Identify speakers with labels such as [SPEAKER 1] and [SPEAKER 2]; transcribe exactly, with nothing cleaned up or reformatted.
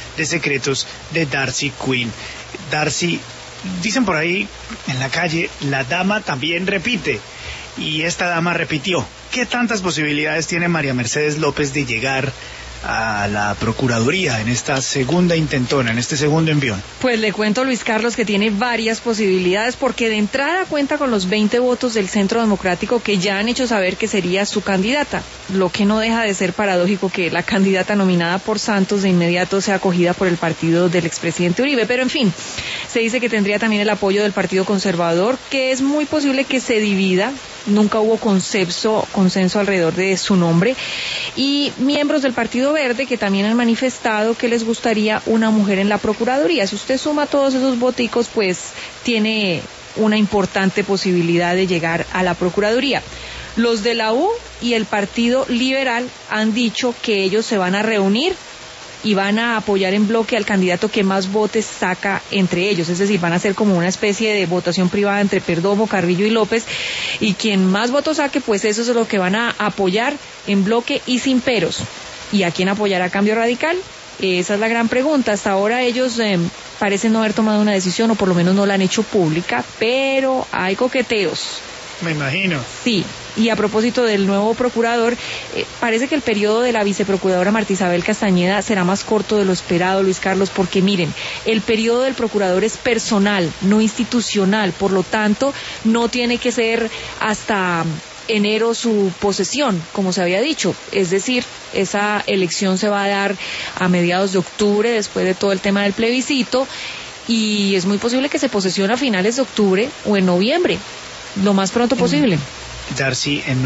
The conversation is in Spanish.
[SPEAKER 1] de secretos de Darcy Quinn. Darcy, dicen por ahí en la calle, la dama también repite, y esta dama repitió. ¿Qué tantas posibilidades tiene María Mercedes López de llegar a la Procuraduría en esta segunda intentona, en este segundo envión?
[SPEAKER 2] Pues le cuento, Luis Carlos, que tiene varias posibilidades, porque de entrada cuenta con los veinte votos del Centro Democrático, que ya han hecho saber que sería su candidata, lo que no deja de ser paradójico que la candidata nominada por Santos de inmediato sea acogida por el partido del expresidente Uribe. Pero en fin, se dice que tendría también el apoyo del Partido Conservador, que es muy posible que se divida. Nunca hubo consenso, consenso alrededor de su nombre, y miembros del Partido Verde que también han manifestado que les gustaría una mujer en la Procuraduría. Si usted suma todos esos voticos, pues tiene una importante posibilidad de llegar a la Procuraduría. Los de la U y el Partido Liberal han dicho que ellos se van a reunir y van a apoyar en bloque al candidato que más votos saca entre ellos, es decir, van a hacer como una especie de votación privada entre Perdomo, Carrillo y López, y quien más votos saque, pues eso es lo que van a apoyar en bloque y sin peros. ¿Y a quién apoyará Cambio Radical? Esa es la gran pregunta. Hasta ahora ellos eh, parecen no haber tomado una decisión, o por lo menos no la han hecho pública, pero hay coqueteos.
[SPEAKER 1] Me imagino.
[SPEAKER 2] Sí, y a propósito del nuevo procurador, eh, parece que el periodo de la viceprocuradora Marta Isabel Castañeda será más corto de lo esperado, Luis Carlos, porque miren, el periodo del procurador es personal, no institucional, por lo tanto, no tiene que ser hasta enero su posesión, como se había dicho, es decir, esa elección se va a dar a mediados de octubre, después de todo el tema del plebiscito, y es muy posible que se posesione a finales de octubre o en noviembre, lo más pronto posible.
[SPEAKER 1] Darcy, en